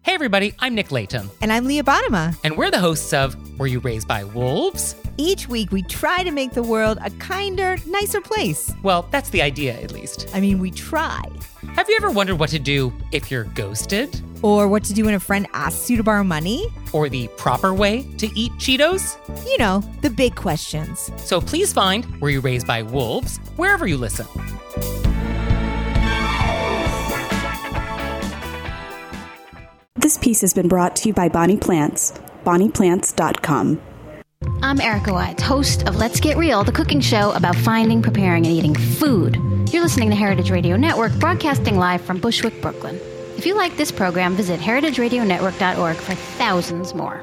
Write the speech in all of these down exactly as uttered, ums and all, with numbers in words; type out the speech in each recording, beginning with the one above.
Hey everybody, I'm Nick Layton. And I'm Leah Bottima. And we're the hosts of Were You Raised by Wolves? Each week we try to make the world a kinder, nicer place. Well, that's the idea, at least. I mean, we try. Have you ever wondered what to do if you're ghosted? Or what to do when a friend asks you to borrow money? Or the proper way to eat Cheetos? You know, the big questions. So please find Were You Raised by Wolves wherever you listen. This piece has been brought to you by Bonnie Plants, bonnie plants dot com. I'm Erica Wides, host of Let's Get Real, the cooking show about finding, preparing, and eating food. You're listening to Heritage Radio Network, broadcasting live from Bushwick, Brooklyn. If you like this program, visit heritage radio network dot org for thousands more.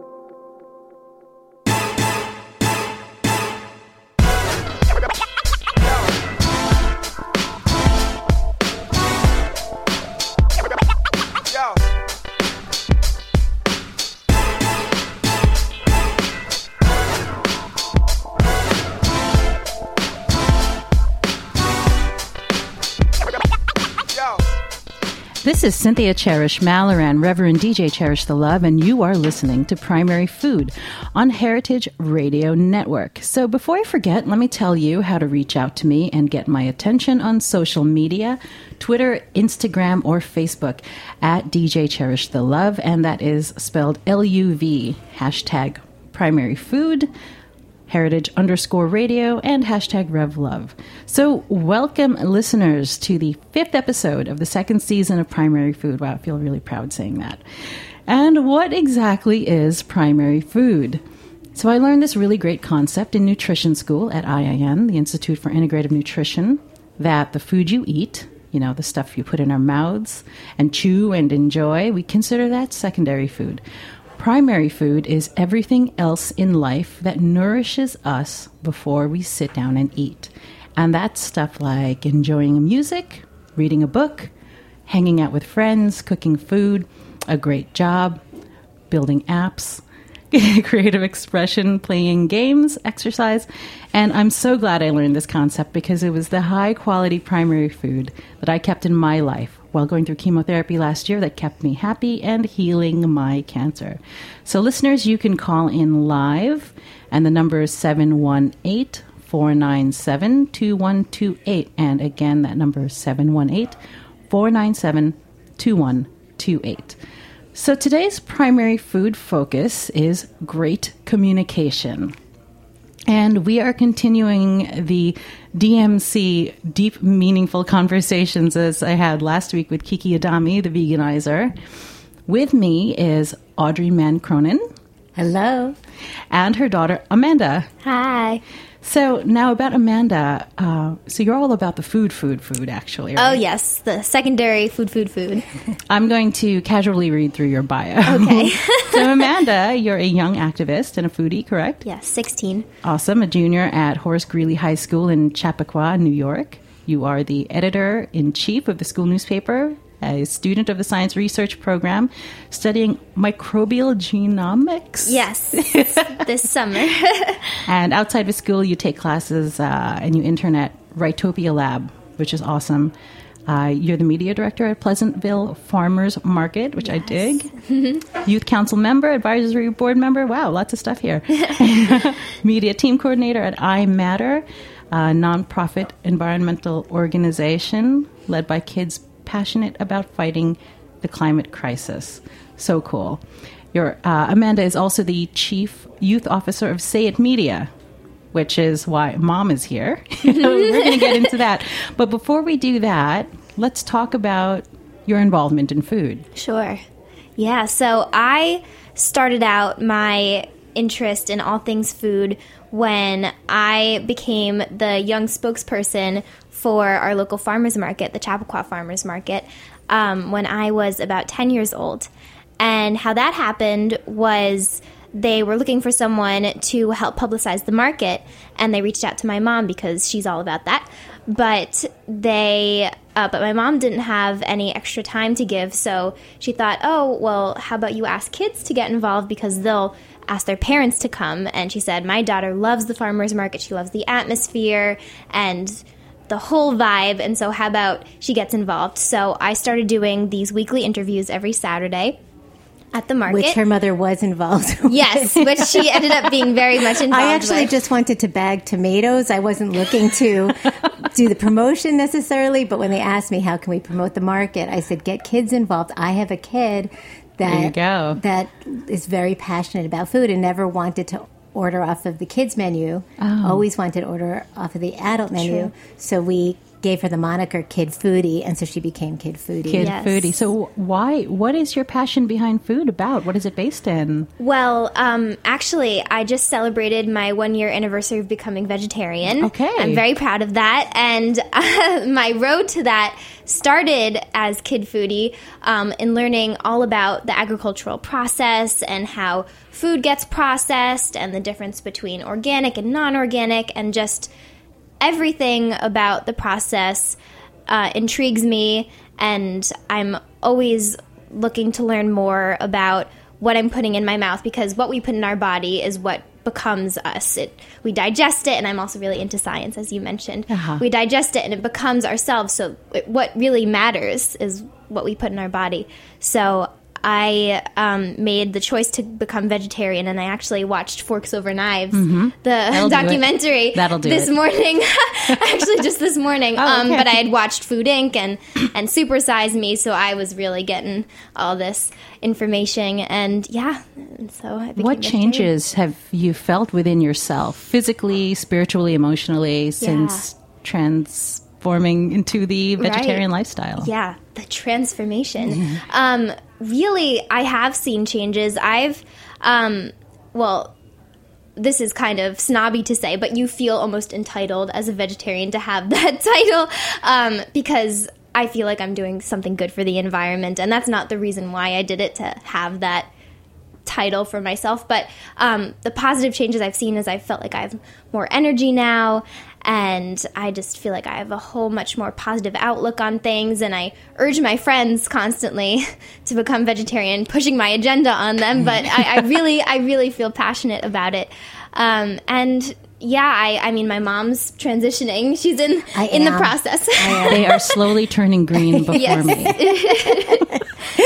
This is Cynthia Cherish Malloran, Reverend D J Cherish the Love, and you are listening to Primary Food on Heritage Radio Network. So before I forget, let me tell you how to reach out to me and get my attention on social media, Twitter, Instagram, or Facebook at D J Cherish the Love, and that is spelled L U V, hashtag Primary Food, Heritage underscore radio, and hashtag RevLove. So welcome, listeners, to the fifth episode of the second season of Primary Food. Wow, I feel really proud saying that. And what exactly is primary food? So I learned this really great concept in nutrition school at I I N, the Institute for Integrative Nutrition, that the food you eat, you know, the stuff you put in our mouths and chew and enjoy, we consider that secondary food. Primary food is everything else in life that nourishes us before we sit down and eat. And that's stuff like enjoying music, reading a book, hanging out with friends, cooking food, a great job, building apps, creative expression, playing games, exercise. And I'm so glad I learned this concept because it was the high-quality primary food that I kept in my life while going through chemotherapy last year that kept me happy and healing my cancer. So listeners, you can call in live, and the number is seven one eight, four nine seven, two one two eight. And again, that number is seven one eight, four nine seven, two one two eight. So today's primary food focus is great communication. And we are continuing the D M C, Deep Meaningful Conversations, as I had last week with Kiki Adami, the veganizer. With me is Audrey Mann Cronin. Hello. And her daughter, Amanda. Hi. So now about Amanda, uh, so you're all about the food, food, food, actually, right? Oh, yes, the secondary food, food, food. I'm going to casually read through your bio. Okay. So Amanda, you're a young activist and a foodie, correct? Yes, sixteen. Awesome. A junior at Horace Greeley High School in Chappaqua, New York. You are the editor-in-chief of the school newspaper, a student of the science research program, studying microbial genomics. Yes, this summer. And outside of school, you take classes uh, and you intern at Rightopia Lab, which is awesome. Uh, you're the media director at Pleasantville Farmers Market, which yes. I dig. Youth council member, advisory board member. Wow, lots of stuff here. Media team coordinator at iMatter, a nonprofit environmental organization led by kids passionate about fighting the climate crisis. So cool. Your uh, Amanda is also the chief youth officer of Say It Media, which is why Mom is here. We're going to get into that. But before we do that, let's talk about your involvement in food. Sure. Yeah, so I started out my interest in all things food when I became the young spokesperson for our local farmers market, the Chappaqua Farmers Market, um, when I was about ten years old. And how that happened was they were looking for someone to help publicize the market, and they reached out to my mom because she's all about that. But they, uh, but my mom didn't have any extra time to give, so she thought, oh, well, how about you ask kids to get involved because they'll ask their parents to come. And she said, my daughter loves the farmers market. She loves the atmosphere and the whole vibe, and so how about she gets involved? So I started doing these weekly interviews every Saturday At the market. Which her mother was involved with. Yes, which she ended up being very much involved I actually with. just wanted to bag tomatoes. I wasn't looking to do the promotion necessarily, but when they asked me how can we promote the market, I said, get kids involved. I have a kid that, there you go. that is very passionate about food and never wanted to order off of the kids menu. Oh. Always wanted to order off of the adult menu. True. So we gave her the moniker Kid Foodie, and so she became Kid Foodie. Kid Yes. foodie. So why? What is your passion behind food about? What is it based in? Well, um, actually, I just celebrated my one-year anniversary of becoming vegetarian. Okay. I'm very proud of that. And uh, my road to that started as Kid Foodie um, in learning all about the agricultural process and how food gets processed and the difference between organic and non-organic and just everything about the process uh, intrigues me, and I'm always looking to learn more about what I'm putting in my mouth, because what we put in our body is what becomes us. It, we digest it, and I'm also really into science, as you mentioned. Uh-huh. We digest it, and it becomes ourselves, so it, what really matters is what we put in our body. So I um, made the choice to become vegetarian, and I actually watched Forks Over Knives, Mm-hmm. the That'll do it. documentary, That'll do this it. morning. Actually, just this morning. Oh, um, okay. but I had watched Food Incorporated and and Super Size Me, so I was really getting all this information, and yeah, and so I became What vegetarian. changes have you felt within yourself, physically, spiritually, emotionally, since transforming into the vegetarian Right. lifestyle? Yeah, the transformation. um, really, I have seen changes. I've, um, well, this is kind of snobby to say, but you feel almost entitled as a vegetarian to have that title um, because I feel like I'm doing something good for the environment, and that's not the reason why I did it, to have that title for myself. But um, the positive changes I've seen is I felt like I have more energy now, and I just feel like I have a whole much more positive outlook on things, and I urge my friends constantly to become vegetarian, pushing my agenda on them, but I, I really I really feel passionate about it. Um, and yeah, I, I mean, my mom's transitioning. She's in I in the am. process. They are slowly turning green before Yes. me.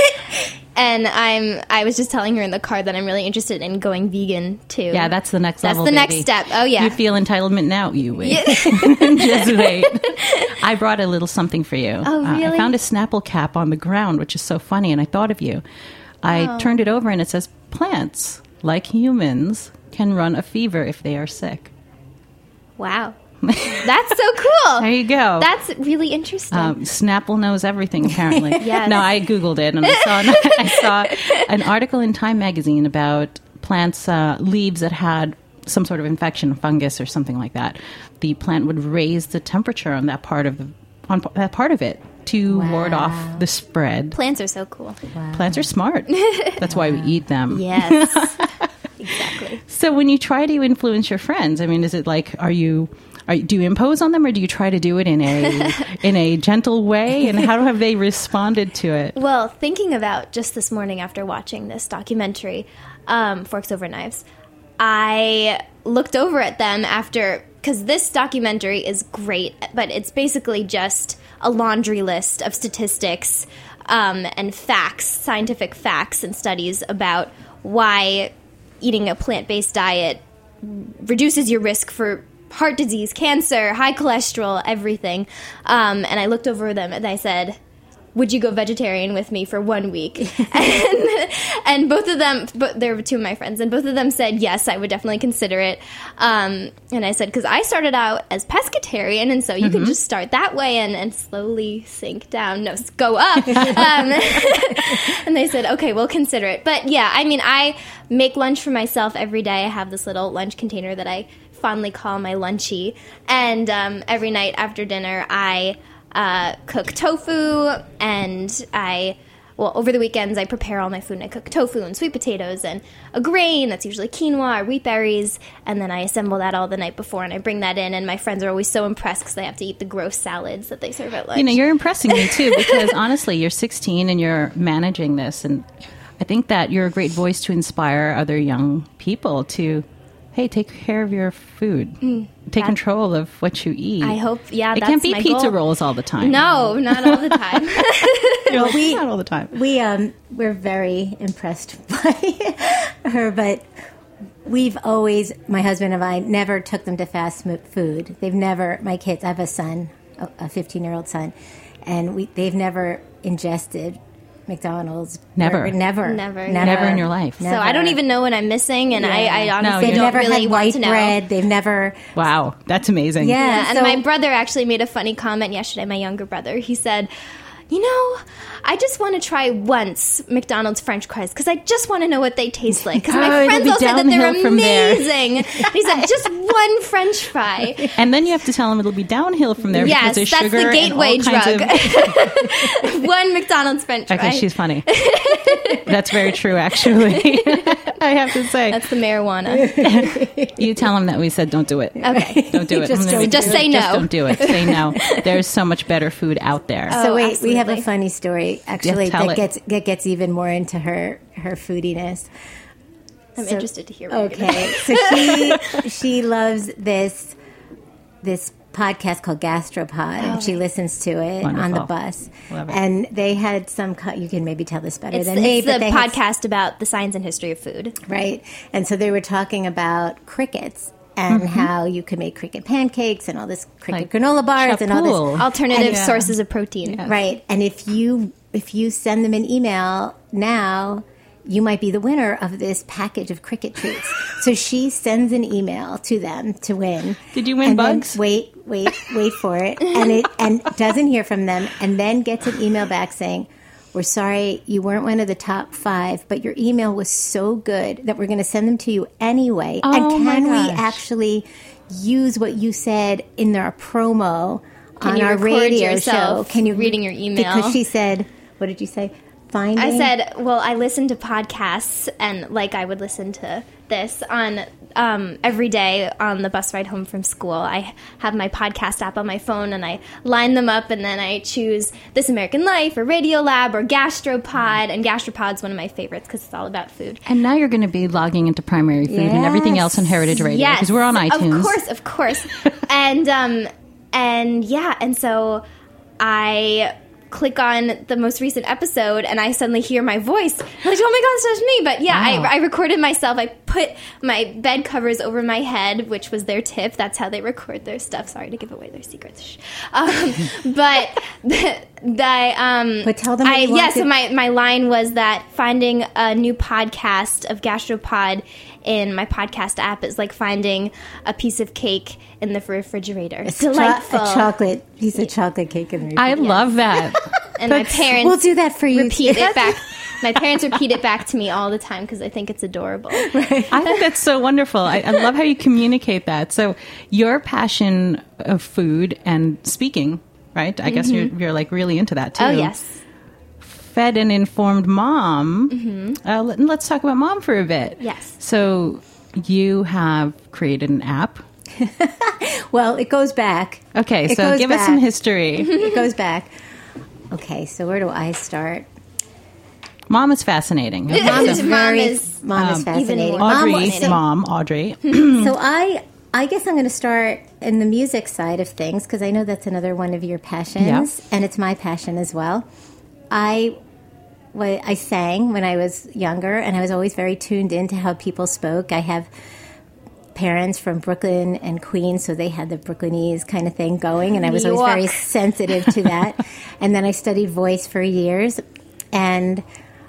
And I'm I was just telling her in the car that I'm really interested in going vegan too. Yeah, that's the next That's level. the next baby. step. Oh, yeah. You feel entitlement now. You wait. Just wait. I brought a little something for you. Oh, Uh, I really? found a Snapple cap on the ground, which is so funny, and I thought of you. I Oh. turned it over, and it says, "Plants, like humans, can run a fever if they are sick." Wow. That's so cool. There you go. That's really interesting. Um, Snapple knows everything, apparently. Yes. No, I Googled it, and I saw, I saw an article in Time magazine about plants' uh, leaves that had some sort of infection, fungus or something like that. The plant would raise the temperature on that part of the on p- that part of it to ward off the spread. Plants are so cool. Plants are smart. That's why we eat them. Yes. Exactly. So when you try to influence your friends, I mean, is it like, are you, are, do you impose on them, or do you try to do it in a in a gentle way? And how have they responded to it? Well, thinking about just this morning after watching this documentary, um, Forks Over Knives, I looked over at them after, because this documentary is great, but it's basically just a laundry list of statistics um, and facts, scientific facts and studies about why eating a plant-based diet reduces your risk for heart disease, cancer, high cholesterol, everything. Um, and I looked over them and I said, would you go vegetarian with me for one week? and, and both of them, but they were two of my friends, and both of them said, yes, I would definitely consider it. Um, and I said, because I started out as pescatarian, and so you can just start that way and, and slowly sink down. No, s- go up. um, and they said, okay, we'll consider it. But yeah, I mean, I make lunch for myself every day. I have this little lunch container that I fondly call my lunchie. And um, every night after dinner, I uh, cook tofu, and I, well, over the weekends, I prepare all my food, and I cook tofu and sweet potatoes and a grain that's usually quinoa or wheat berries, and then I assemble that all the night before, and I bring that in, and my friends are always so impressed because they have to eat the gross salads that they serve at lunch. You know, you're impressing me too, because honestly, you're sixteen and you're managing this, and I think that you're a great voice to inspire other young people to, hey, take care of your food, take that- control of what you eat. I hope, yeah, it that's can't be my pizza goal. rolls all the time. No, not all the time. You know, we, not all the time. We um we're very impressed by her, but we've always, my husband and I, never took them to fast mo- food. They've never, my kids, I have a son, a fifteen-year-old son, and we they've never ingested McDonald's. Never. Or, never. Never. Never. Never in your life. Never. So I don't even know what I'm missing, and Yeah. I, I honestly No, They've you don't never really had want white to know. bread. They've never. Wow, that's amazing. Yeah. Yeah, and so- my brother actually made a funny comment yesterday, my younger brother. He said, you know, I just want to try once McDonald's French fries because I just want to know what they taste like. Because Oh, my it'll friends be all said that they're downhill from there. amazing. And he said, just one French fry. And then you have to tell them it'll be downhill from there Yes, because there's that's sugar the gateway and all kinds drug. of... One McDonald's French fry. Okay, she's funny. That's very true, actually. I have to say. That's the marijuana. You tell them that we said don't do it. Okay. Don't do it. Just And then don't we do Just it. say Just no. don't do it. Say no. There's so much better food out there. So Oh, wait, we have a absolutely. funny story actually tell that it. gets that gets even more into her her foodiness. I'm So- interested to hear what you're gonna Okay, so she she loves this this podcast called Gastropod, and she listens to it on the Wonderful. bus. Love it. And they had some. Co- you can maybe tell this better It's, than me, it's but the they had- podcast about the science and history of food. right? And so they were talking about crickets and how you can make cricket pancakes and all this cricket Like granola bars and all chapoule. this. Alternative Yeah. sources of protein. Right. And if you if you send them an email now, you might be the winner of this package of cricket treats. So she sends an email to them to win. Did you win and then bugs? wait, wait, wait for it. And it and doesn't hear from them and then gets an email back saying, we're sorry you weren't one of the top five, but your email was so good that we're going to send them to you anyway. Oh, and my can we gosh. actually use what you said in our promo Can on you our record radio yourself show? Can you reading your email? Because she said, what did you say? Finding. I said, well, I listen to podcasts, and like I would listen to this on um, every day on the bus ride home from school. I have my podcast app on my phone, and I line them up, and then I choose This American Life or Radiolab or Gastropod, and Gastropod's one of my favorites because it's all about food. And now you're going to be logging into Primary Food and everything else on Heritage Radio Yes, because we're on iTunes. Of course, of course. and um, and yeah, and so I click on the most recent episode and I suddenly hear my voice. I'm like, oh my god, that's me. But yeah, Wow. I, I recorded myself. I put my bed covers over my head, which was their tip. That's how they record their stuff. Sorry to give away their secrets. Shh. Um, but the, the um, But tell them what I, you yeah. want So to- my my line was that finding a new podcast of Gastropod in my podcast app is like finding a piece of cake in the refrigerator. It's Cho- delightful. a chocolate piece of chocolate cake in the I love that. and my parents We'll do that for you. repeat it back. My parents repeat it back to me all the time because I think it's adorable. I think that's so wonderful. I, I love how you communicate that. So your passion of food and speaking, right? I guess you're, you're like really into that too. Oh yes. Fed and informed mom. Uh, let, let's talk about mom for a bit. Yes. So you have created an app. Well, it goes back. Okay, It so goes give us back. some history. It goes back. Okay, so where do I start? Mom is fascinating. Okay, Mom so- is Mom very is, mom is even fascinating. more Mom, Audrey, fascinating. mom, Audrey. so I I guess I'm going to start in the music side of things because I know that's another one of your passions, Yeah. and it's my passion as well. I well, I sang when I was younger, and I was always very tuned into how people spoke. I have parents from Brooklyn and Queens, so they had the Brooklynese kind of thing going, and I was New always very York. sensitive to that. And then I studied voice for years, and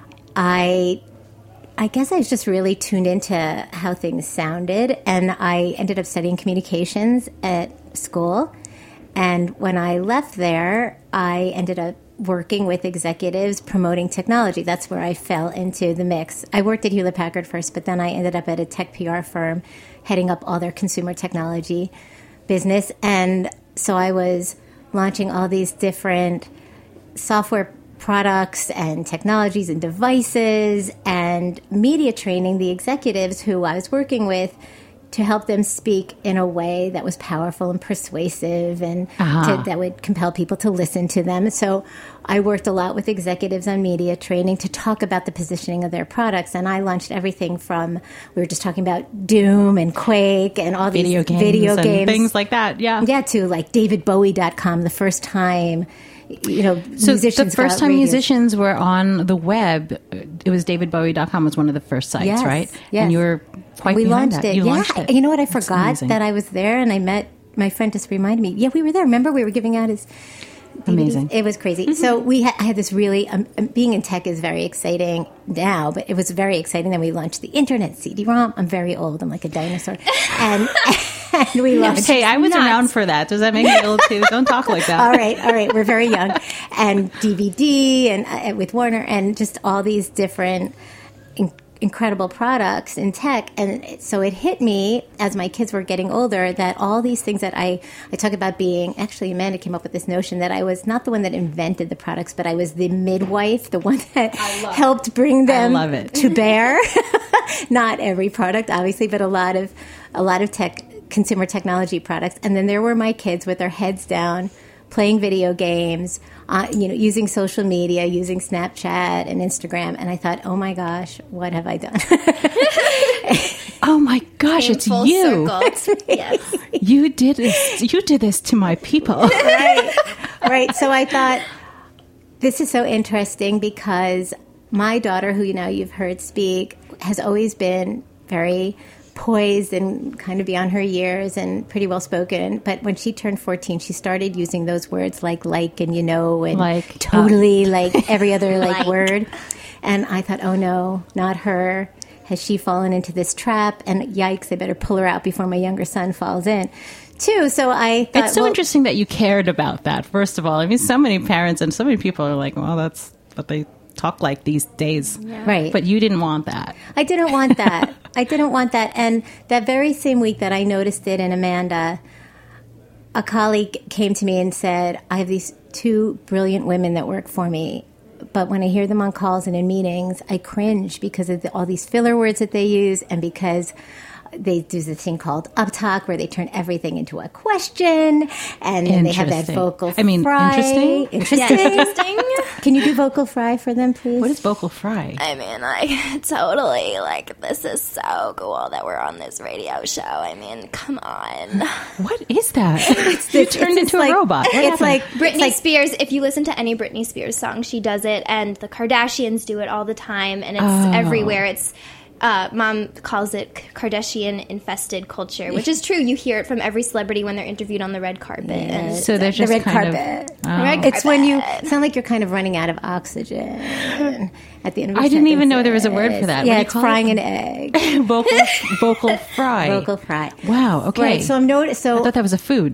I I guess I was just really tuned into how things sounded, and I ended up studying communications at school. And when I left there, I ended up working with executives promoting technology. That's where I fell into the mix. I worked at Hewlett Packard first, but then I ended up at a tech P R firm heading up all their consumer technology business. And so I was launching all these different software products and technologies and devices and media training the executives who I was working with to help them speak in a way that was powerful and persuasive and Uh-huh. to, that would compel people to listen to them. So I worked a lot with executives on media training to talk about the positioning of their products. And I launched everything from, we were just talking about Doom and Quake and all these Video games video and games. things like that. Yeah. Yeah, to like David Bowie dot com, the first time you know, So musicians the first got time radio. musicians were on the web, it was david bowie dot com was one of the first sites, Yes, right? yes. And you were quite we behind launched that. it. You yeah. launched it. You know what? I That's forgot amazing. that I was there, and I met my friend. Just reminded me. Yeah, we were there. Remember, we were giving out his. D V Ds? Amazing. It was crazy. So we had, I had this really um, um, being in tech is very exciting now, but it was very exciting. Then we launched the internet, C D ROM. I'm very old. I'm like a dinosaur, and and we launched. Hey, I was Nuts. around for that. Does that make me old too? Don't talk like that. All right, all right. We're very young, and D V D and uh, with Warner, and just all these different in- incredible products in tech. And it- so it hit me as my kids were getting older that all these things that I I talk about being. Actually, Amanda came up with this notion that I was not the one that invented the products, but I was the midwife, the one that helped bring them love it. to bear. Not every product, obviously, but a lot of a lot of tech. Consumer technology products, and then there were my kids with their heads down, playing video games, uh, you know, using social media, using Snapchat and Instagram, and I thought, oh my gosh, what have I done? Oh my gosh, Came it's full you. circle. Yes. You did this. You did this to my people. right, right. So I thought this is so interesting because my daughter, who you know you've heard speak, has always been very poised and kind of beyond her years and pretty well spoken. But when she turned fourteen, she started using those words like like and you know and Like, totally like every other like, Like. word. And I thought, oh no, not her. Has she fallen into this trap? And yikes, I better pull her out before my younger son falls in. Too. So I thought, It's so well, interesting that you cared about that, first of all. I mean, so many parents and so many people are like, well, that's what they talk like these days. right. But you didn't want that. I didn't want that. I didn't want that. And that very same week that I noticed it in Amanda, a colleague came to me and said, I have these two brilliant women that work for me. But when I hear them on calls and in meetings, I cringe because of the, all these filler words that they use and because they do this thing called uptalk where they turn everything into a question and then they have that Interesting. vocal I mean, fry. interesting? Interesting. Interesting. Can you do vocal fry for them, please? What is vocal fry? I mean, like, totally, like, this is so cool that we're on this radio show. I mean, come on. What is that? you turned it's into like- a robot. What It's happened? like Britney it's like Spears, if you listen to any Britney Spears song, she does it, and the Kardashians do it all the time, and it's Oh. everywhere. It's, uh, Mom calls it Kardashian-infested culture, which is true. You hear it from every celebrity when they're interviewed on the red carpet. And so they're the just red kind carpet. of. Oh. Red It's when you carpet. sound like you're kind of running out of oxygen at the end of your I didn't even know there was a sentences. word for that. What Yeah, do you it's call frying it? an egg. vocal vocal fry. Vocal fry. Wow. Okay. Right. So I'm noticed. I So thought that was a food.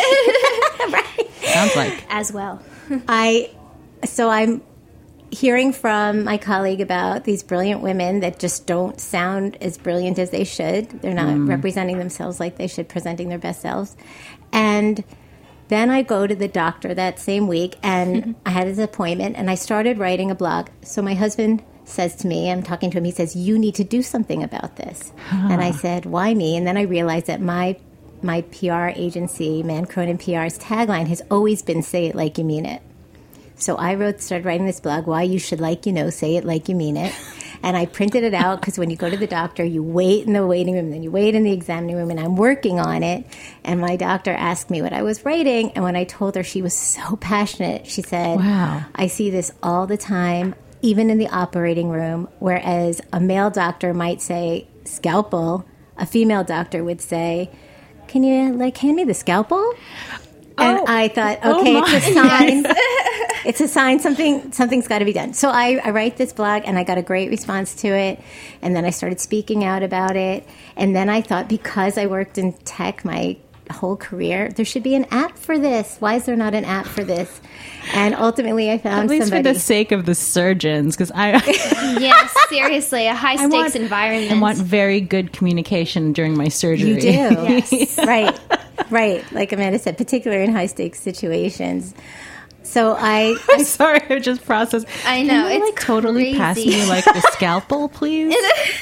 Sounds like. as well. I, so I'm hearing from my colleague about these brilliant women that just don't sound as brilliant as they should. They're not representing themselves like they should, presenting their best selves. And then I go to the doctor that same week, and I had this appointment, and I started writing a blog. So my husband says to me, I'm talking to him, he says, you need to do something about this. And I said, why me? And then I realized that my my P R agency, Man Cronin P R's tagline has always been say it like you mean it. So I wrote, started writing this blog, why you should like, you know, say it like you mean it. And I printed it out because when you go to the doctor, you wait in the waiting room, then you wait in the examining room, and I'm working on it. And my doctor asked me what I was writing. And when I told her, she was so passionate. She said, Wow. I see this all the time, even in the operating room, whereas a male doctor might say scalpel, a female doctor would say, can you like hand me the scalpel? And Oh. I thought, Oh okay, my. it's a sign. It's a sign something something's got to be done. So I, I write this blog, and I got a great response to it. And then I started speaking out about it. And then I thought, because I worked in tech my whole career, there should be an app for this. Why is there not an app for this? And ultimately, I found At least somebody. for the sake of the surgeons, because I, Yes, seriously, a high I stakes want, environment. I want very good communication during my surgery. You do. Yes. Right. Right. Like Amanda said, particularly in high stakes situations. So I, I'm sorry, I just processed. I know, Can you, it's like totally pass crazy. me like the scalpel, please?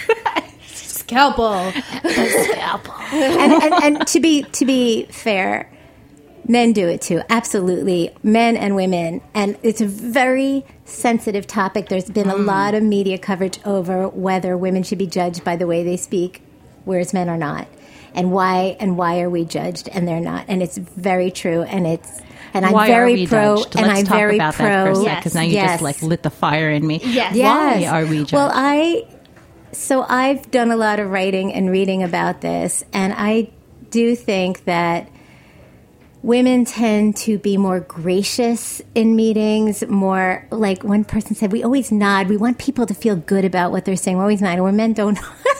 Scalpel. and, and, and to be to be fair, men do it too. Absolutely, men and women, and it's a very sensitive topic. There's been a lot of media coverage over whether women should be judged by the way they speak, whereas men are not, and why and why are we judged and they're not? And it's very true, and it's And I'm Why very are we pro. judged? And Let's I'm talk very about pro. that for a sec, because now you yes. just like lit the fire in me. Yes. Why Yes. are we judged? Well, I so I've done a lot of writing and reading about this, and I do think that women tend to be more gracious in meetings, more like one person said, we always nod. We want people to feel good about what they're saying. We always nod. Where men don't.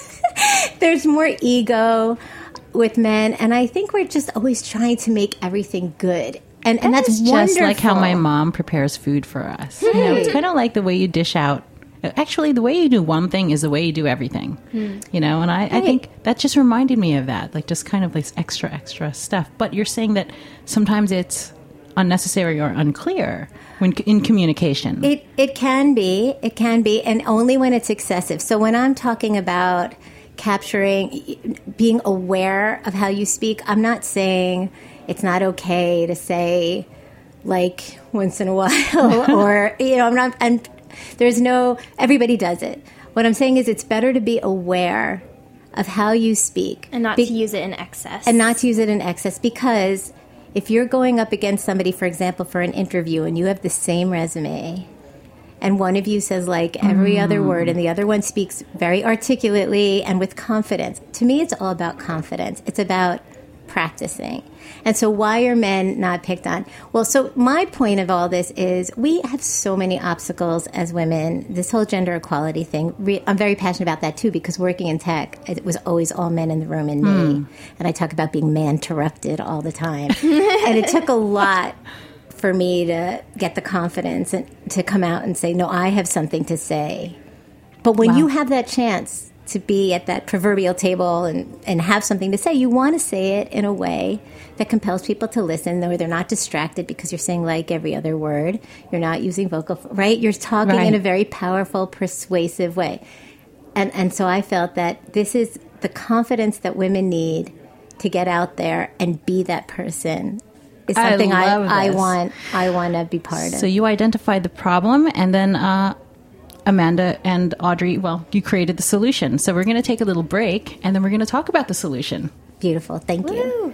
There's more ego with men, and I think we're just always trying to make everything good. And, and that's It's wonderful. just like how my mom prepares food for us. You know, it's kind of like the way you dish out. Actually, the way you do one thing is the way you do everything. Hmm. You know, and I, I think that just reminded me of that, like just kind of like extra, extra stuff. But you're saying that sometimes it's unnecessary or unclear when in communication. It it can be, it can be, and only when it's excessive. So when I'm talking about capturing, being aware of how you speak, I'm not saying it's not okay to say like once in a while, or you know, I'm not. I'm there's no. Everybody does it. What I'm saying is, it's better to be aware of how you speak And not Be- to use it in excess. and not to use it in excess, because if you're going up against somebody, for example, for an interview, and you have the same resume, and one of you says like every Mm. other word, and the other one speaks very articulately and with confidence. To me, it's all about confidence. It's about practicing. And so why are men not picked on? Well, so my point of all this is we have so many obstacles as women. This whole gender equality thing, re- I'm very passionate about that too, because working in tech, it was always all men in the room and me. And I talk about being man-interrupted all the time. And it took a lot for me to get the confidence and to come out and say, no, I have something to say. But when Wow. you have that chance to be at that proverbial table and, and have something to say, you want to say it in a way that compels people to listen, or they're not distracted because you're saying like every other word. You're not using vocal, right? You're talking Right. in a very powerful, persuasive way. And, and so I felt that this is the confidence that women need to get out there and be that person. Is I something I, love I this. want I want to be part of. So you identified the problem, and then uh, Amanda and Audrey, well, you created the solution. So we're going to take a little break, and then we're going to talk about the solution. Beautiful. Thank you.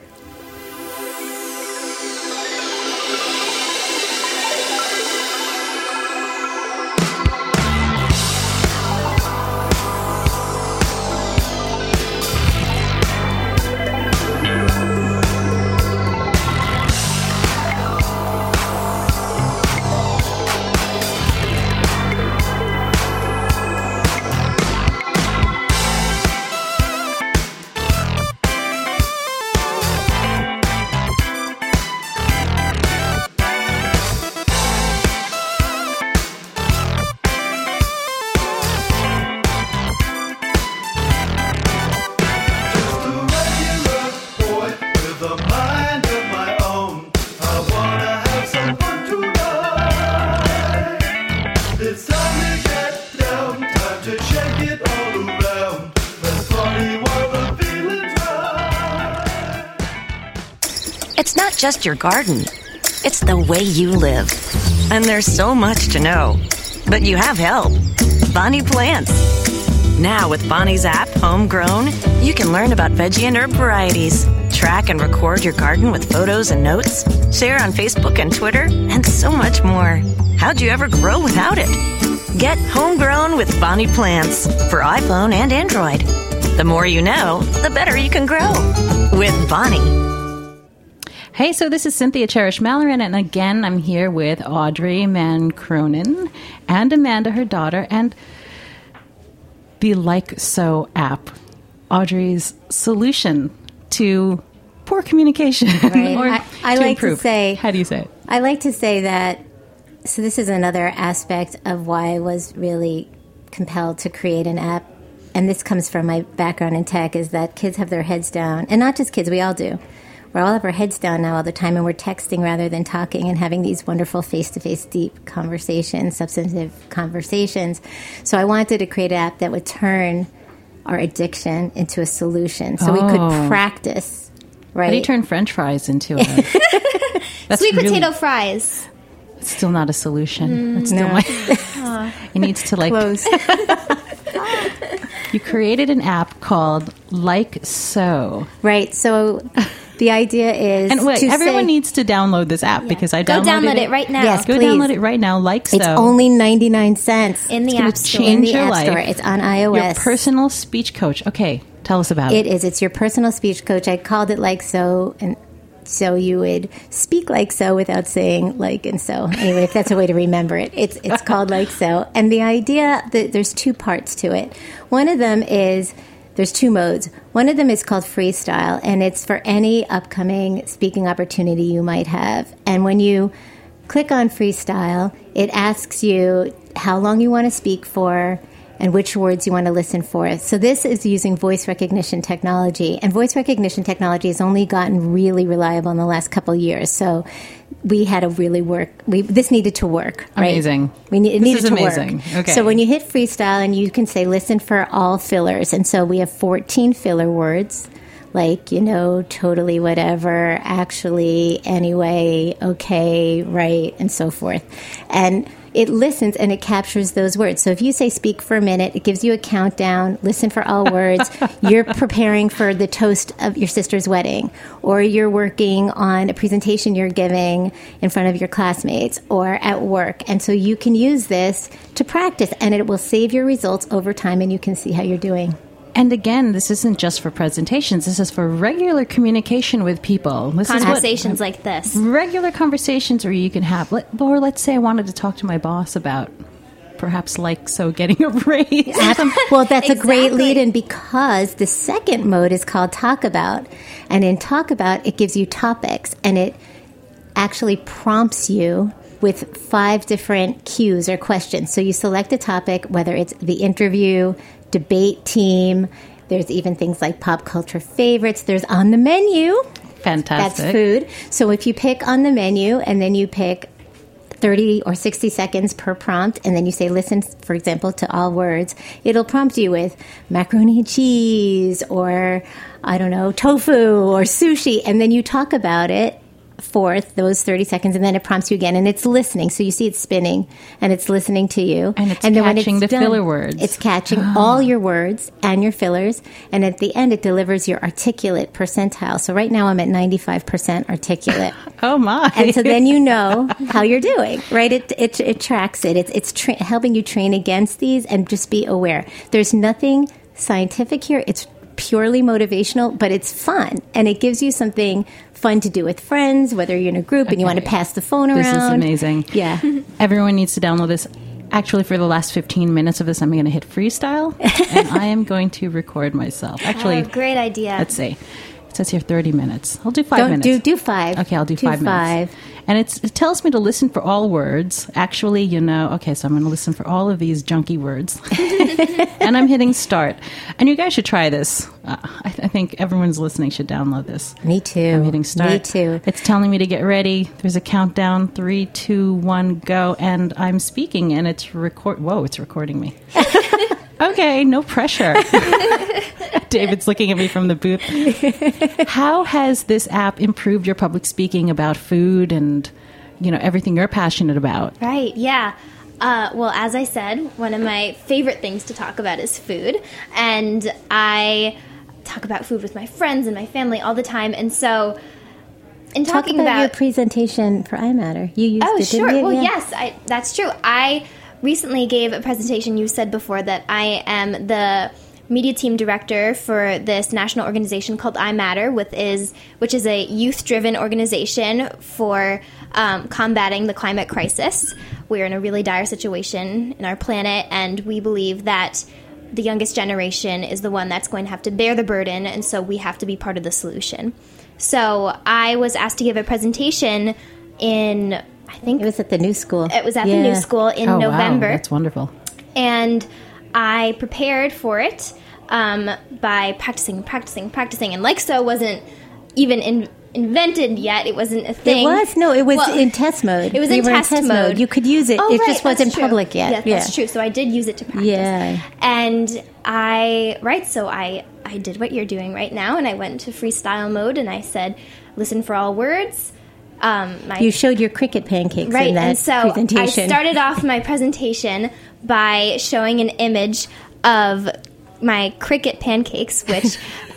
It's not just your garden. It's the way you live. And there's so much to know. But you have help. Bonnie Plants. Now with Bonnie's app, Homegrown, you can learn about veggie and herb varieties, track and record your garden with photos and notes, share on Facebook and Twitter, and so much more. How'd you ever grow without it? Get Homegrown with Bonnie Plants for iPhone and Android. The more you know, the better you can grow. With Bonnie. Hey, so this is Cynthia Cherish Malloran, and again, I'm here with Audrey Mann Cronin and Amanda, her daughter, and the Like So app, Audrey's solution to poor communication. Right. or I, I to like improve. to say, How do you say it? I like to say that, so this is another aspect of why I was really compelled to create an app. And this comes from my background in tech, is that kids have their heads down. And not just kids, we all do. We all have our heads down now all the time, and we're texting rather than talking and having these wonderful face-to-face deep conversations, substantive conversations. So I wanted to create an app that would turn our addiction into a solution, so we Oh. could practice, right? How do you turn French fries into a... That's Sweet really- potato fries. It's still not a solution. It's still no. my... It needs to like... Close. You created an app called Like So. Right. So The idea is And wait, to everyone say, needs to download this app because I Go downloaded download it right now. Yes, Go please. download it right now, like so. It's only ninety-nine cents. In the It's gonna App Store. change in the your App life. Store. It's on iOS. Your personal speech coach. Okay, tell us about it. It is. It's your personal speech coach. I called it Like So, and so you would speak like so without saying like and so. Anyway, if that's a way to remember it, it's it's called Like So. And the idea that there's two parts to it. One of them is there's two modes. One of them is called freestyle, and it's for any upcoming speaking opportunity you might have. And when you click on freestyle, it asks you how long you want to speak for and which words you want to listen for. So this is using voice recognition technology. And voice recognition technology has only gotten really reliable in the last couple of years. So we had to really work. We, this needed to work. Right? Amazing. We need, it This needed is to amazing. work. Okay. So when you hit freestyle, and you can say, listen for all fillers. And so we have fourteen filler words. Like, you know, totally, whatever, actually, anyway, okay, right, and so forth. And it listens and it captures those words. So if you say speak for a minute, it gives you a countdown, listen for all words. You're preparing for the toast of your sister's wedding, or you're working on a presentation you're giving in front of your classmates or at work. And so you can use this to practice, and it will save your results over time, and you can see how you're doing. And again, this isn't just for presentations. This is for regular communication with people. This Conversations is what, like this. regular conversations where you can have, let- or let's say I wanted to talk to my boss about perhaps like so getting a raise. Well, that's a great Exactly. lead-in, because the second mode is called Talk About. And in Talk About, it gives you topics, and it actually prompts you with five different cues or questions. So you select a topic, whether it's the interview, debate team. There's even things like pop culture favorites. There's on the menu. Fantastic. That's food. So if you pick on the menu, and then you pick thirty or sixty seconds per prompt, and then you say, listen, for example, to all words, it'll prompt you with macaroni and cheese, or, I don't know, tofu, or sushi, and then you talk about it for those thirty seconds, and then it prompts you again, and it's listening. So you see it's spinning, and it's listening to you. And it's then when catching the done, filler words. It's catching all your words and your fillers, and at the end, it delivers your articulate percentile. So right now, I'm at ninety-five percent articulate. Oh, my. And so then you know how you're doing, right? It it, it tracks it. It's it's tra- helping you train against these, and just be aware. There's nothing scientific here. It's purely motivational, but it's fun, and it gives you something fun to do with friends, whether you're in a group and you want to Okay. pass the phone around. This is amazing. Yeah. Everyone needs to download this. Actually, for the last fifteen minutes of this, I'm going to hit freestyle, and I am going to record myself. Actually, Oh, great idea. let's see. It says here thirty minutes. I'll do five Don't minutes. do do five. Okay, I'll do, do five, five. minutes. And it's, it tells me to listen for all words. Actually, you know, okay, so I'm going to listen for all of these junky words. And I'm hitting start. And you guys should try this. Uh, I, I think everyone's listening should download this. Me too. I'm hitting start. Me too. It's telling me to get ready. There's a countdown. Three, two, one, go. And I'm speaking, and it's record. Whoa, it's recording me. Okay, no pressure. David's looking at me from the booth. How has this app improved your public speaking about food and, you know, everything you're passionate about? Right, yeah. Uh, well, as I said, one of my favorite things to talk about is food. And I talk about food with my friends and my family all the time. And so, in Talk talking about, about, your presentation for iMatter. You used oh, it, didn't sure. you? Well, Yeah. yes, I, that's true. I recently gave a presentation. You said before that I am the media team director for this national organization called iMatter, with is which is a youth-driven organization for um, combating the climate crisis. We're in a really dire situation in our planet, and we believe that the youngest generation is the one that's going to have to bear the burden, and so we have to be part of the solution. So I was asked to give a presentation in, I think It was at the New School. it was at Yeah. the New School in Oh, November. wow, that's wonderful. And I prepared for it um, by practicing, practicing, practicing. And Like So wasn't even in, invented yet. It wasn't a thing. It was no, it was Well, in test mode. It was We in were test, mode. You could use it. Oh, it right, just that's wasn't true. public yet. Yeah, that's true. So I did use it to practice. Yeah. And I right, so I I did what you're doing right now, and I went to freestyle mode, and I said, listen for all words. Um, my You showed your cricket pancakes Right, in that and so presentation. I started off my presentation by showing an image of my cricket pancakes, which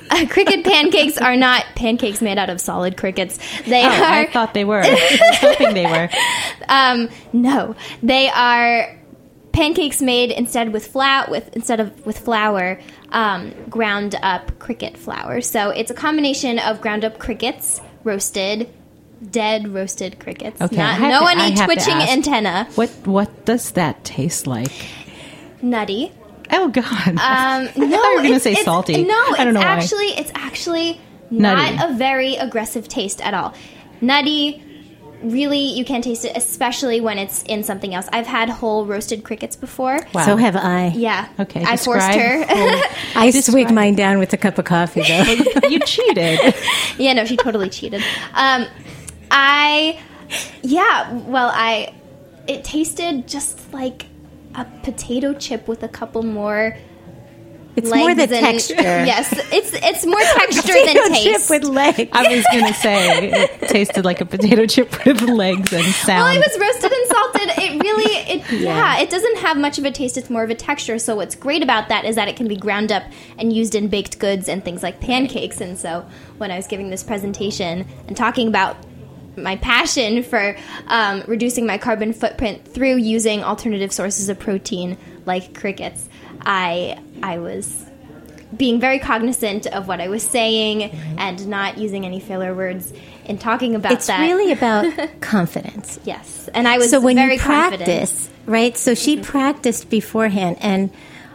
uh, cricket pancakes are not pancakes made out of solid crickets. They Oh, are. I thought they were. I was hoping they were. Um, no, they are pancakes made instead with flour with instead of with flour, um, ground up cricket flour. So it's a combination of ground up crickets, roasted, dead roasted crickets. Okay, Not, I have no to- one I ate have to twitching ask. antenna. What What does that taste like? Nutty. Oh God! Um, no, I thought you were going to it's- say it's- salty. No, I don't it's know actually it's actually Nutty. not a very aggressive taste at all. Nutty. Really, you can taste it, especially when it's in something else. I've had whole roasted crickets before. Wow. So have I. Yeah. Okay, I forced her. describe- I swigged mine down with a cup of coffee, though. why. You cheated. Yeah, no, she totally cheated. Um, I, yeah, well, I, it tasted just like a potato chip with a couple more. It's more the legs and- texture. Yes, it's it's more texture Potato than taste. chip with legs. I was going to say it tasted like a potato chip with legs and sound. Well, it was roasted and salted. It really, it yeah. it doesn't have much of a taste. It's more of a texture. So what's great about that is that it can be ground up and used in baked goods and things like pancakes. And so when I was giving this presentation and talking about my passion for um, reducing my carbon footprint through using alternative sources of protein like crickets, I I was being very cognizant of what I was saying and not using any filler words in talking about It's that. really about confidence. Yes, and I was So when very you practice, confident. right? So she practiced beforehand, and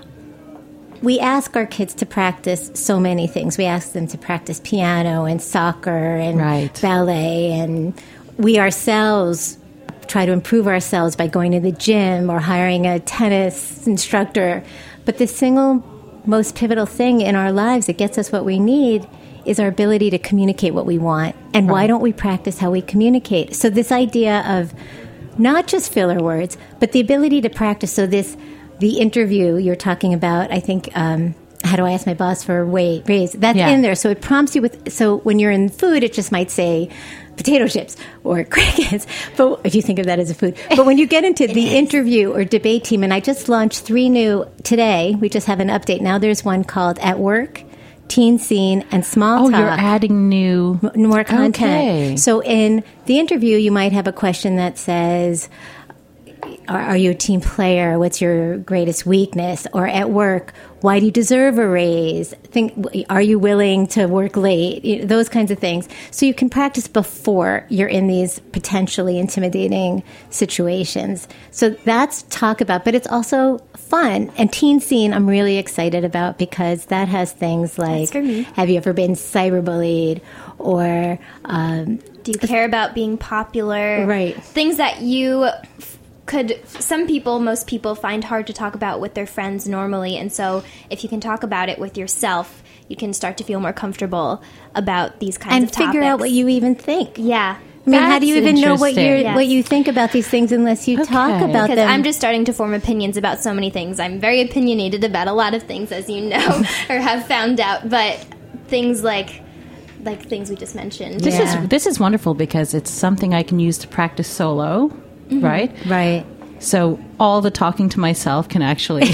we ask our kids to practice so many things. We ask them to practice piano and soccer and Right. ballet, and we ourselves try to improve ourselves by going to the gym or hiring a tennis instructor. But the single most pivotal thing in our lives that gets us what we need is our ability to communicate what we want. And why don't we practice how we communicate? So this idea of not just filler words, but the ability to practice. So this, the interview you're talking about, I think, um, how do I ask my boss for a wage raise? That's Yeah. in there. So it prompts you with, so when you're in food, it just might say potato chips or crickets. But if you think of that as a food, but when you get into the interview or debate team, and I just launched three new today, we just have an update. Now there's one called At Work, Teen Scene, and Small Oh, Talk. you're adding new More content. Okay. So in the interview, you might have a question that says, are, are you a team player? What's your greatest weakness? Or at work, why do you deserve a raise? Think, are you willing to work late? You know, those kinds of things. So you can practice before you're in these potentially intimidating situations. So that's talk about, but it's also fun. And Teen Scene, I'm really excited about because that has things like, for me. have you ever been cyberbullied? Or um, Do you care about being popular? Right. Things that you f- could, some people, most people find hard to talk about with their friends normally. And so if you can talk about it with yourself, you can start to feel more comfortable about these kinds and of topics. figure out what you even think. Yeah. I mean, how do you That's even know what you interesting. what Yes. you think about these things unless you talk Okay. about Because them? I'm just starting to form opinions about so many things. I'm very opinionated about a lot of things, as you know, or have found out. But things like, like things we just mentioned. This Yeah. is this is wonderful because it's something I can use to practice solo, right? right. So all the talking to myself can actually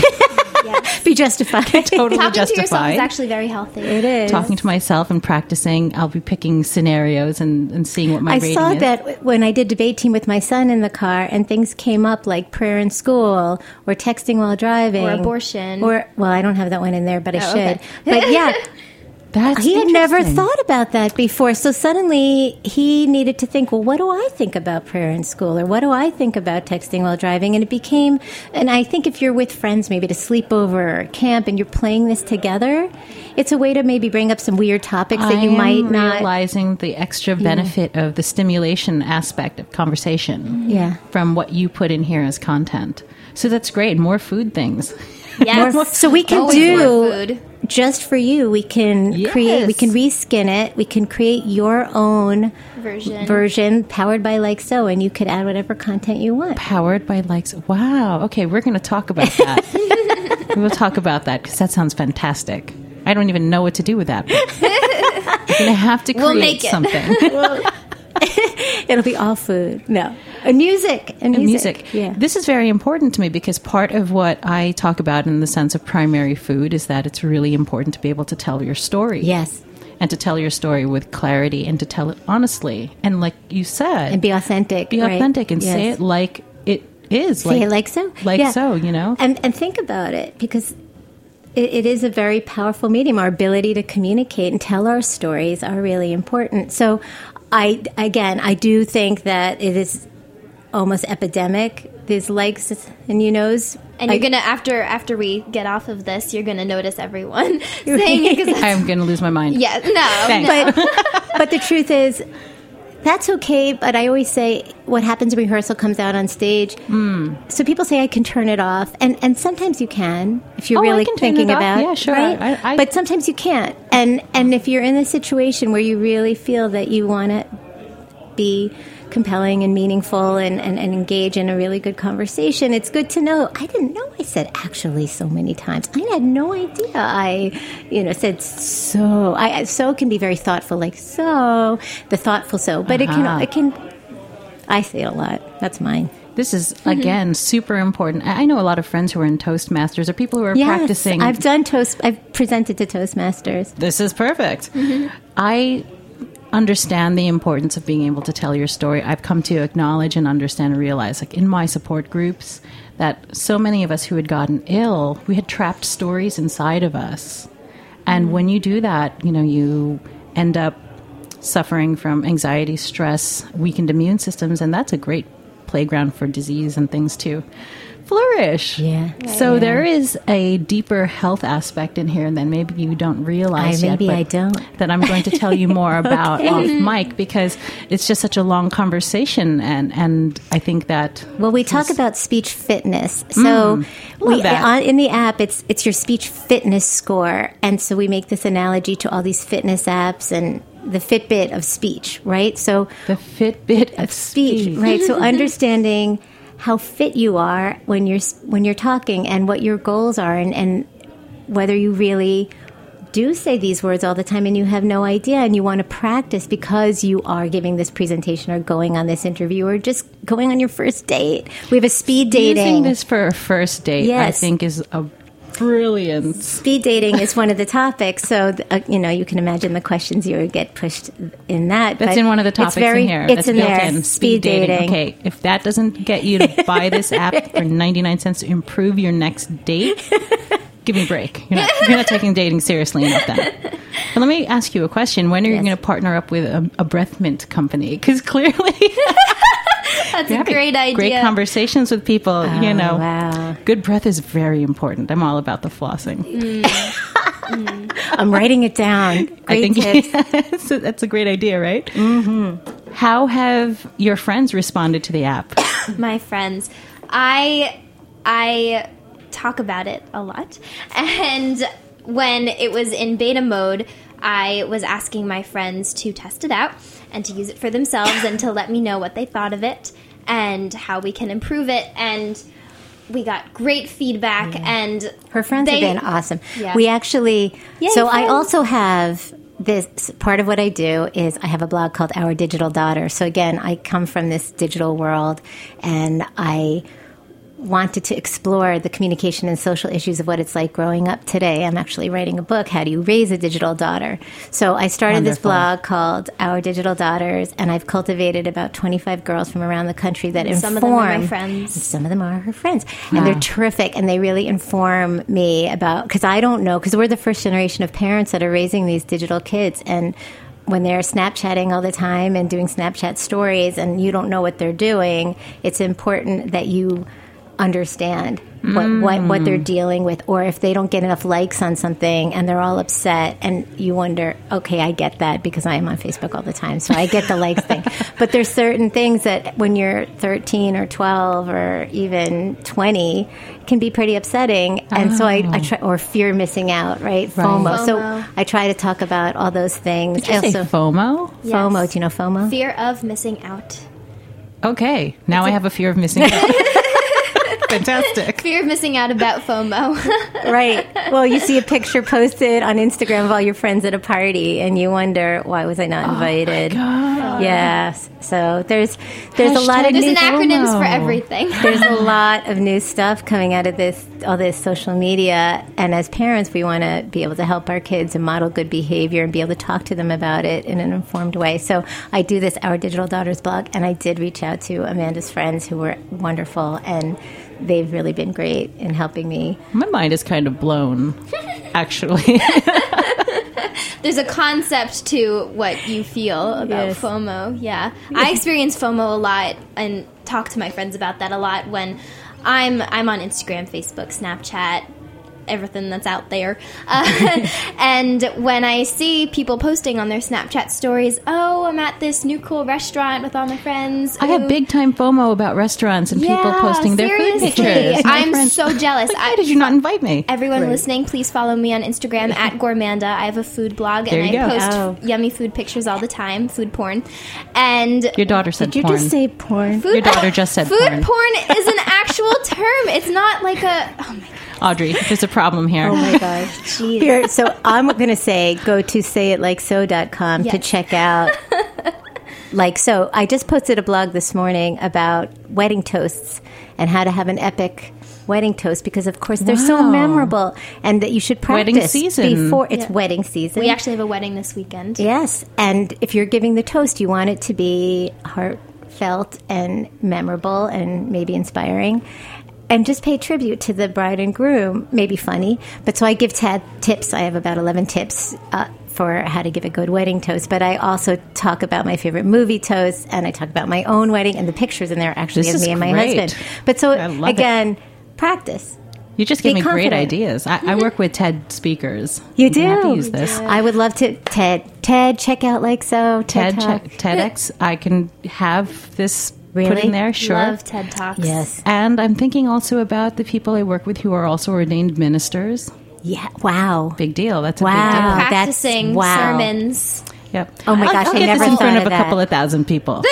Be justified. totally Talking to yourself justify. is actually very healthy. It is. Talking to myself and practicing, I'll be picking scenarios and, and seeing what my I rating saw is. that when I did debate team with my son in the car, and things came up like prayer in school, or texting while driving, Or abortion. or well, I don't have that one in there, but I Oh, should. okay. But yeah. That's He had never interesting. thought about that before. So suddenly he needed to think, well, what do I think about prayer in school? Or what do I think about texting while driving? And it became, and I think if you're with friends, maybe to sleep over or camp, and you're playing this together, it's a way to maybe bring up some weird topics that I you am might not. realizing the extra benefit of the stimulation aspect of conversation Yeah. from what you put in here as content. So that's great. More food things. Yes. More- so we can Always do more food. just for you. We can create. We Yes. can reskin it. We can create your own Version. version powered by Like So, and you could add whatever content you want. Powered by likes. Wow. Okay, we're going to talk about that. we will talk about that because that sounds fantastic. I don't even know what to do with that. We're going to have to create We'll make it. something. It'll be all food. No. And music. And And music. music. Yeah. This is very important to me because part of what I talk about in the sense of primary food is that it's really important to be able to tell your story. Yes. And to tell your story with clarity and to tell it honestly. And like you said, And be authentic. be right? authentic and Yes. say it like it is. Say it like so. Like Yeah. so, you know? And, and think about it, because it, it is a very powerful medium. Our ability to communicate and tell our stories are really important. So I, again, I do think that it is almost epidemic, these likes and you knows. And I- you're gonna after after we get off of this, you're gonna notice everyone saying it because I'm going to lose my mind. yeah, no, Thanks. no. But, but the truth is, that's okay. But I always say what happens in rehearsal comes out on stage. Mm. So people say I can turn it off. And, and sometimes you can if you're Oh, I really can turn thinking it off. about Yeah, sure. right? I- I- but sometimes you can't. And, and if you're in a situation where you really feel that you want to be compelling and meaningful and, and, and engage in a really good conversation, it's good to know. I didn't know I said actually so many times. I had no idea I, you know, said so. I so can be very thoughtful, like so, the thoughtful so. But Uh-huh. it can, it can, I say it a lot. That's mine. This is, again, super important. I I know a lot of friends who are in Toastmasters or people who are Yes, practicing. I've done Toast, I've presented to Toastmasters. This is perfect. I understand the importance of being able to tell your story. I've come to acknowledge and understand and realize, like in my support groups, that so many of us who had gotten ill, we had trapped stories inside of us. And when you do that, you know, you end up suffering from anxiety, stress, weakened immune systems, and that's a great playground for disease and things to flourish. Yeah. So there is a deeper health aspect in here than maybe you don't realize I- yet. maybe but I don't. That I'm going to tell you more about off mic because it's just such a long conversation, and and I think that Well, we talk about speech fitness. So love we that. on, in the app, it's it's your speech fitness score, and so we make this analogy to all these fitness apps and the Fitbit of speech, right? So the Fitbit of speech, speech. right? So understanding how fit you are when you're when you're talking and what your goals are, and, and whether you really do say these words all the time and you have no idea and you want to practice because you are giving this presentation or going on this interview or just going on your first date. We have a speed dating. Using this for a first date, I Yes. think, is a brilliant. Speed dating is one of the topics, so uh, you know you can imagine the questions you would get pushed in that. That's but in one of the it's topics very, in here. It's That's in built there. in. Speed dating. Okay, if that doesn't get you to buy this app for ninety-nine cents to improve your next date, give me a break. You're not, you're not taking dating seriously enough then. But let me ask you a question. When are you Yes. going to partner up with a, a breath mint company? Because clearly That's you're a having great idea. great conversations with people. you know, Oh, wow. good breath is very important. I'm all about the flossing. I'm writing it down. Great I think tips. yes, that's a great idea, right? Mm-hmm. How have your friends responded to the app? My friends, I I talk about it a lot, and when it was in beta mode, I was asking my friends to test it out and to use it for themselves and to let me know what they thought of it and how we can improve it. And we got great feedback, and Her friends they- have been awesome. Yeah. We actually, Yay, so I friends. also have this part of what I do is I have a blog called Our Digital Daughter. So again, I come from this digital world and I wanted to explore the communication and social issues of what it's like growing up today. I'm actually writing a book, How Do You Raise a Digital Daughter? So I started this Wonderful. blog called Our Digital Daughters, and I've cultivated about twenty-five girls from around the country that Some of inform. them are my friends. And some of them are her friends. And they're terrific, and they really inform me about, because I don't know, because we're the first generation of parents that are raising these digital kids, and when they're Snapchatting all the time and doing Snapchat stories and you don't know what they're doing, it's important that you understand what, what, what they're dealing with, or if they don't get enough likes on something and they're all upset and you wonder, okay, I get that because I am on Facebook all the time, so I get the likes thing. But there's certain things that when you're thirteen or twelve or even twenty can be pretty upsetting. And so I, I try, or fear missing out, right? FOMO. So FOMO. I try to talk about all those things. Did you I say FOMO? Yes. FOMO, do you know FOMO? Fear of missing out. Okay, now I have a fear of missing out. Fantastic. Fear of missing out about FOMO. Right. Well, you see a picture posted on Instagram of all your friends at a party, and you wonder, why was I not invited? Oh my God. Yes. So there's there's a lot of There's new an acronyms FOMO. for everything. there's a lot of new stuff coming out of this, all this social media. And as parents, we want to be able to help our kids and model good behavior and be able to talk to them about it in an informed way. So I do this Our Digital Daughters blog, and I did reach out to Amanda's friends who were wonderful, and they've really been great in helping me. My mind is kind of blown, actually. There's a concept to what you feel about Yes. FOMO. Yeah. I experience FOMO a lot and talk to my friends about that a lot when I'm I'm on Instagram, Facebook, Snapchat, everything that's out there. Uh, and when I see people posting on their Snapchat stories, oh, I'm at this new cool restaurant with all my friends. I have Ooh. big time FOMO about restaurants and people Yeah, posting their seriously. food pictures. My I'm friends- so jealous. Like, why I- did you not invite me? Everyone listening, please follow me on Instagram at Gourmanda. I have a food blog, There and you I go. post Oh. yummy food pictures all the time, food porn. And Your daughter said Did you porn. just say porn? food, Your daughter just said food porn. porn is an actual term. It's not like a. Oh my god. Audrey, there's a problem here. Oh my gosh. Here, so I'm going to say go to say it like so dot com to Yes. check out Like So. I just posted a blog this morning about wedding toasts and how to have an epic wedding toast, because of course they're so Wow. memorable, and that you should practice Wedding season. before it's Yeah. wedding season. We actually have a wedding this weekend. Yes, and if you're giving the toast, you want it to be heartfelt and memorable and maybe inspiring. And just pay tribute to the bride and groom, maybe funny. But so I give Ted tips. I have about eleven tips uh, for how to give a good wedding toast. But I also talk about my favorite movie toasts, and I talk about my own wedding, and the pictures in there actually This of is me and my great. husband. But so, I love it. again, practice. You just give Be me great confident. ideas. I, I work with TED speakers. You I'm do. gonna have to use this. I would love to. Ted, Ted, check out Like So. TED, TED, Talk. check, TEDx. I can have this put Really? in there. Sure. Love TED Talks. Yes. And I'm thinking also about the people I work with who are also ordained ministers. Yeah. Wow. Big deal. That's a Wow. big deal. That's- Practicing wow. sermons. Yep. Oh my I'll- gosh, I'll I get never this in thought front of of a that. couple of thousand people.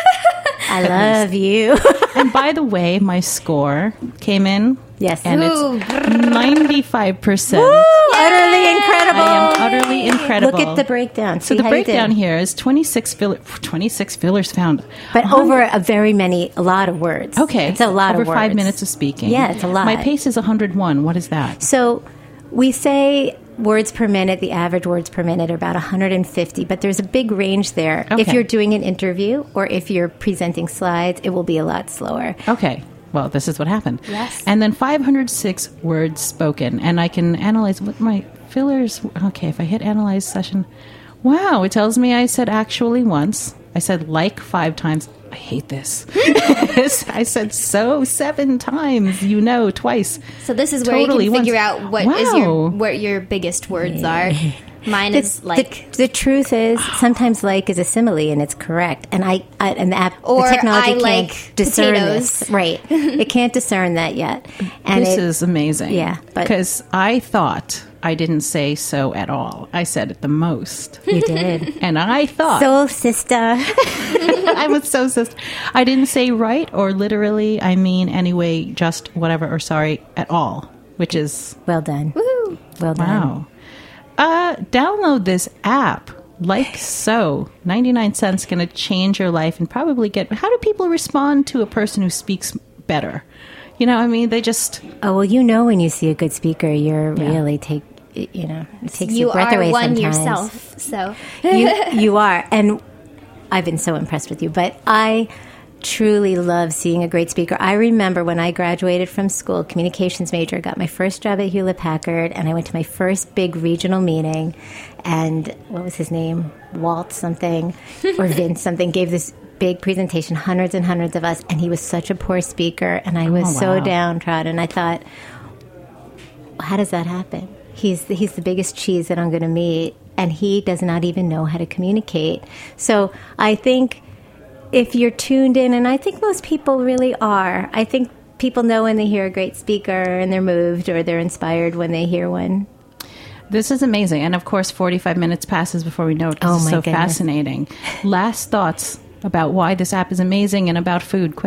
I love you. And by the way, my score came in. Yes. And Ooh. it's ninety-five percent. Utterly incredible. I am utterly incredible. Look at the breakdown. So See the how you did. breakdown here is twenty-six, fill- twenty-six fillers found. But over a very many, a lot of words. Okay. It's a lot Over of words. five minutes of speaking. Yeah, it's a lot. My pace is one hundred one. What is that? So we say words per minute, the average words per minute are about one hundred fifty, but there's a big range there. If Okay. you're doing an interview or if you're presenting slides, it will be a lot slower. Okay. Well, this is what happened. Yes. And then five hundred six words spoken. And I can analyze what my fillers. Okay, if I hit analyze session. Wow, it tells me I said actually once. I said like five times. I hate this. I said so seven times, you know, twice. So this is where Totally you can figure once. out what is your Wow. what your biggest words are. Mine is like the, the truth is, sometimes like is a simile and it's correct, and I, I and the app, Or the technology I can't like discern potatoes. this, right? It can't discern that yet, and This it, is amazing. Yeah, but- because I thought I didn't say so at all. I said it the most. you did. And I thought So, sister, I was so sis. I didn't say right or literally. I mean anyway, just whatever or sorry at all, which is well done. Well done. wow. Uh, download this app. Like so, ninety-nine cents going to change your life and probably get. How do people respond to a person who speaks better? You know, I mean, they just. Oh well, you know when you see a good speaker, you're Yeah. really take you know it takes you your breath are away one sometimes. yourself. So you you are, and I've been so impressed with you. But I truly love seeing a great speaker. I remember when I graduated from school, communications major, got my first job at Hewlett Packard, and I went to my first big regional meeting. And what was his name? Walt something or Vince something gave this big presentation, hundreds and hundreds of us, and he was such a poor speaker, and I was Oh, so wow. downtrodden. I thought, how does that happen? He's the, he's the biggest cheese that I'm going to meet, and he does not even know how to communicate. So I think if you're tuned in, and I think most people really are, I think people know when they hear a great speaker and they're moved or they're inspired when they hear one. This is amazing. And of course, forty-five minutes passes before we know it. 'Cause Oh, it's my so goodness. fascinating. Last thoughts about why this app is amazing and about food. Quick.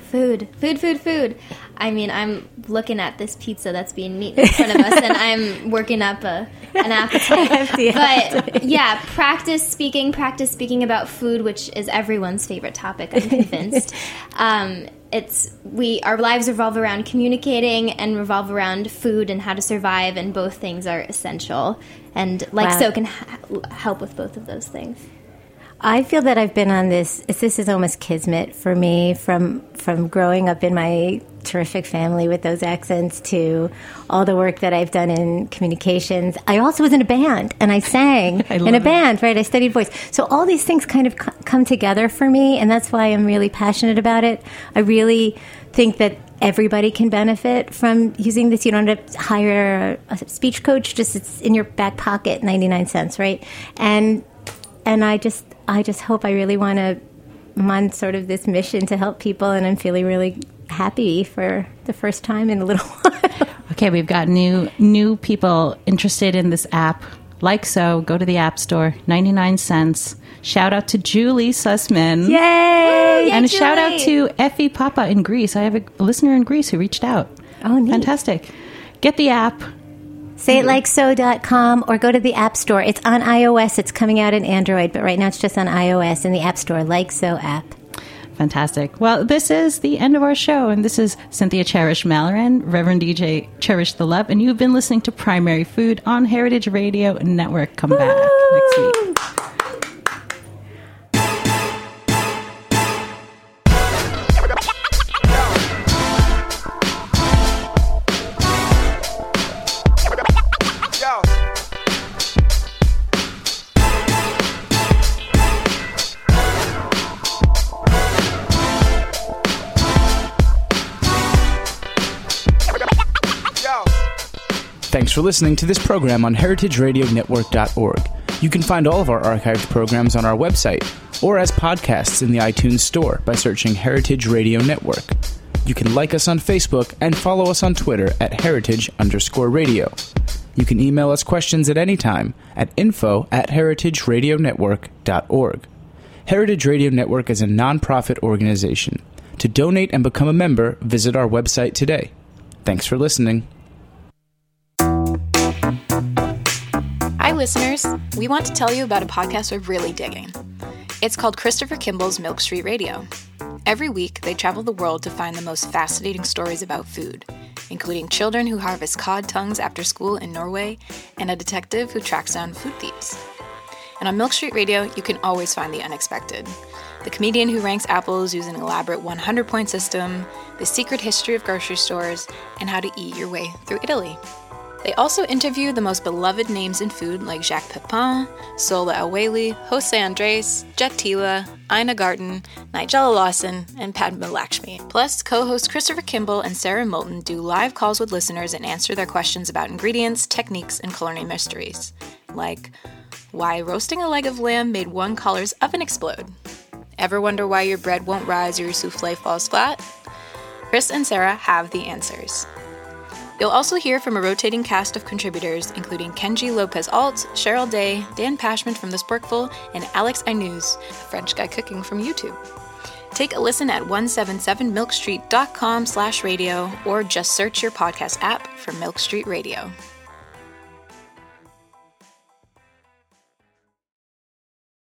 Food, food, food, food. I mean, I'm looking at this pizza that's being eaten in front of us, and I'm working up a, an appetite. But yeah, practice speaking, practice speaking about food, which is everyone's favorite topic, I'm convinced. um, it's we our lives revolve around communicating and revolve around food and how to survive, and both things are essential. And Like Wow. So can ha- help with both of those things. I feel that I've been on this. This is almost kismet for me, from from growing up in my terrific family with those accents to all the work that I've done in communications. I also was in a band, and I sang I in love a it. band, right? I studied voice. So all these things kind of co- come together for me, and that's why I'm really passionate about it. I really think that everybody can benefit from using this. You don't have to hire a, a speech coach; just it's in your back pocket, ninety-nine cents, right? And and I just I just hope I really want to. I'm on sort of this mission to help people, and I'm feeling really happy for the first time in a little while. Okay, we've got new new people interested in this app. Like so, go to the App Store, ninety-nine cents. Shout out to Julie Sussman. Yay! And a Julie. shout out to Effie Papa in Greece. I have a listener in Greece who reached out. Oh, neat. Fantastic. Get the app. Say it like so dot com or go to the App Store. It's on iOS. It's coming out in Android, but right now it's just on iOS in the App Store. Like So app. Fantastic. Well, this is the end of our show, and this is Cynthia Cherish Malloran, Reverend D J Cherish the Love, and you've been listening to Primary Food on Heritage Radio Network. Come back next week. Thanks for listening to this program on heritage radio network dot org. You can find all of our archived programs on our website or as podcasts in the iTunes Store by searching Heritage Radio Network. You can like us on Facebook and follow us on Twitter at heritage underscore radio. You can email us questions at any time at info at heritage radio network dot org. Heritage Radio Network is a nonprofit organization. To donate and become a member, visit our website today. Thanks for listening. Hi, listeners. We want to tell you about a podcast we're really digging. It's called Christopher Kimball's Milk Street Radio. Every week, they travel the world to find the most fascinating stories about food, including children who harvest cod tongues after school in Norway and a detective who tracks down food thieves. And on Milk Street Radio, you can always find the unexpected. The comedian who ranks apples using an elaborate one hundred point system, the secret history of grocery stores, and how to eat your way through Italy. They also interview the most beloved names in food like Jacques Pepin, Sola El-Waylly, Jose Andres, Jet Tila, Ina Garten, Nigella Lawson, and Padma Lakshmi. Plus, co-hosts Christopher Kimball and Sarah Moulton do live calls with listeners and answer their questions about ingredients, techniques, and culinary mysteries. Like, why roasting a leg of lamb made one color's oven explode? Ever wonder why your bread won't rise or your souffle falls flat? Chris and Sarah have the answers. You'll also hear from a rotating cast of contributors, including Kenji Lopez-Alt, Cheryl Day, Dan Pashman from The Sporkful, and Alex Ainuz, a French guy cooking from YouTube. Take a listen at one seventy-seven milk street dot com slash radio or just search your podcast app for Milk Street Radio.